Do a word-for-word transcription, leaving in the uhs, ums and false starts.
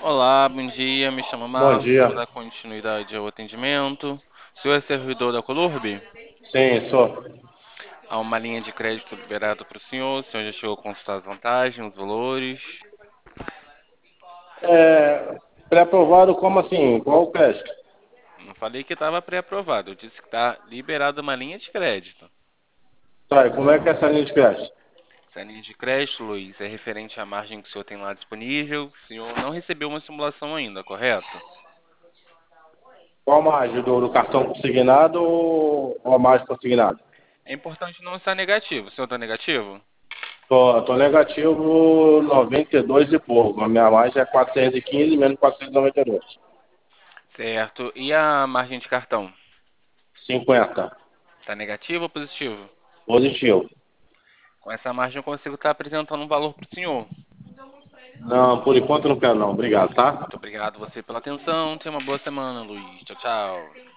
Olá, bom dia. Me chamo Bom Marcos. Vou dia. dar continuidade ao atendimento. O senhor é servidor da Colurb? Sim, sou. Há uma linha de crédito liberada para o senhor. O senhor já chegou a consultar as vantagens, os valores? É, pré-aprovado como assim? Qual o crédito? Não falei que estava pré-aprovado. Eu disse que está liberada uma linha de crédito. Tá, e como é que é essa linha de crédito? Essa linha de crédito, Luiz, é referente à margem que o senhor tem lá disponível. O senhor não recebeu uma simulação ainda, correto? Qual a margem do, do cartão consignado ou ou a margem consignada? É importante não estar negativo. O senhor está negativo? Tô, tô negativo noventa e dois e pouco. A minha margem é quatrocentos e quinze menos quatrocentos e noventa e dois. Certo. E a margem de cartão? cinquenta. Está negativo ou positivo? Positivo. Com essa margem eu consigo estar apresentando um valor para o senhor. Não, por enquanto não quero não. Obrigado, tá? Muito obrigado você pela atenção. Tenha uma boa semana, Luiz. Tchau, tchau.